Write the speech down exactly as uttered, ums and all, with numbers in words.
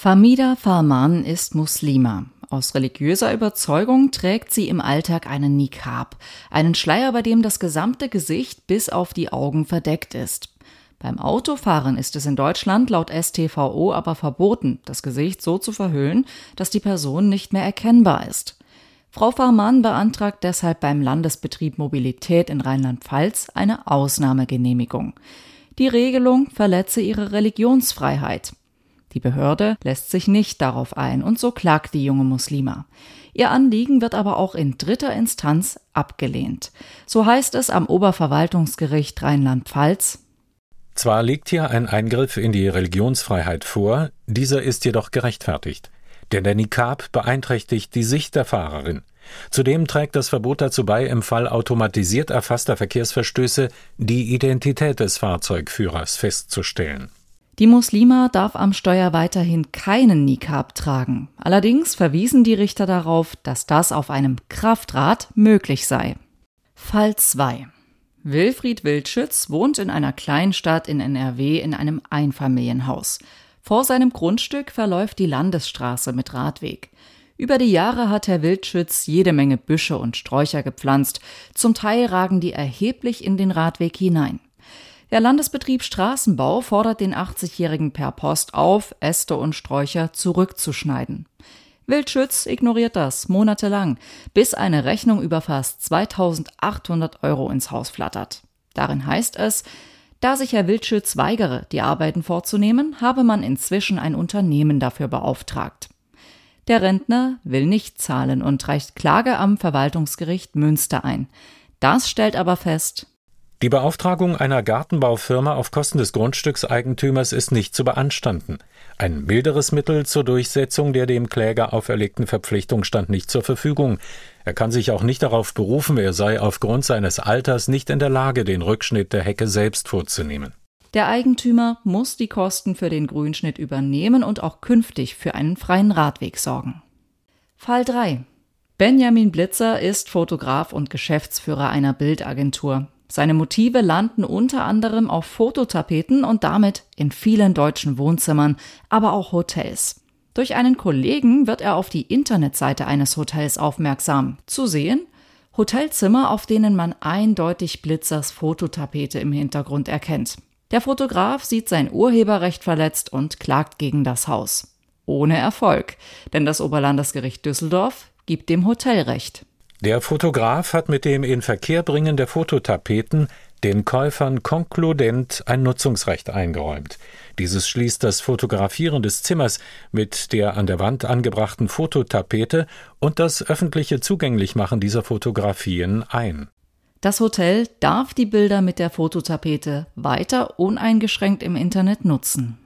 Fahmida Farman ist Muslima. Aus religiöser Überzeugung trägt sie im Alltag einen Niqab, einen Schleier, bei dem das gesamte Gesicht bis auf die Augen verdeckt ist. Beim Autofahren ist es in Deutschland laut S t V O aber verboten, das Gesicht so zu verhüllen, dass die Person nicht mehr erkennbar ist. Frau Farman beantragt deshalb beim Landesbetrieb Mobilität in Rheinland-Pfalz eine Ausnahmegenehmigung. Die Regelung verletze ihre Religionsfreiheit. Die Behörde lässt sich nicht darauf ein und so klagt die junge Muslima. Ihr Anliegen wird aber auch in dritter Instanz abgelehnt. So heißt es am Oberverwaltungsgericht Rheinland-Pfalz: Zwar liegt hier ein Eingriff in die Religionsfreiheit vor, dieser ist jedoch gerechtfertigt. Denn der Niqab beeinträchtigt die Sicht der Fahrerin. Zudem trägt das Verbot dazu bei, im Fall automatisiert erfasster Verkehrsverstöße die Identität des Fahrzeugführers festzustellen. Die Muslima darf am Steuer weiterhin keinen Niqab tragen. Allerdings verwiesen die Richter darauf, dass das auf einem Kraftrad möglich sei. Fall zwei. Wilfried Wildschütz wohnt in einer Kleinstadt in N R W in einem Einfamilienhaus. Vor seinem Grundstück verläuft die Landesstraße mit Radweg. Über die Jahre hat Herr Wildschütz jede Menge Büsche und Sträucher gepflanzt. Zum Teil ragen die erheblich in den Radweg hinein. Der Landesbetrieb Straßenbau fordert den achtzigjährigen per Post auf, Äste und Sträucher zurückzuschneiden. Wildschütz ignoriert das monatelang, bis eine Rechnung über fast zweitausendachthundert Euro ins Haus flattert. Darin heißt es: Da sich Herr Wildschütz weigere, die Arbeiten vorzunehmen, habe man inzwischen ein Unternehmen dafür beauftragt. Der Rentner will nicht zahlen und reicht Klage am Verwaltungsgericht Münster ein. Das stellt aber fest: Die Beauftragung einer Gartenbaufirma auf Kosten des Grundstückseigentümers ist nicht zu beanstanden. Ein milderes Mittel zur Durchsetzung der dem Kläger auferlegten Verpflichtung stand nicht zur Verfügung. Er kann sich auch nicht darauf berufen, er sei aufgrund seines Alters nicht in der Lage, den Rückschnitt der Hecke selbst vorzunehmen. Der Eigentümer muss die Kosten für den Grünschnitt übernehmen und auch künftig für einen freien Radweg sorgen. Fall drei. Benjamin Blitzer ist Fotograf und Geschäftsführer einer Bildagentur. Seine Motive landen unter anderem auf Fototapeten und damit in vielen deutschen Wohnzimmern, aber auch Hotels. Durch einen Kollegen wird er auf die Internetseite eines Hotels aufmerksam. Zu sehen: Hotelzimmer, auf denen man eindeutig Blitzers Fototapete im Hintergrund erkennt. Der Fotograf sieht sein Urheberrecht verletzt und klagt gegen das Haus. Ohne Erfolg, denn das Oberlandesgericht Düsseldorf gibt dem Hotel Recht. Der Fotograf hat mit dem Inverkehrbringen der Fototapeten den Käufern konkludent ein Nutzungsrecht eingeräumt. Dieses schließt das Fotografieren des Zimmers mit der an der Wand angebrachten Fototapete und das öffentliche Zugänglichmachen dieser Fotografien ein. Das Hotel darf die Bilder mit der Fototapete weiter uneingeschränkt im Internet nutzen.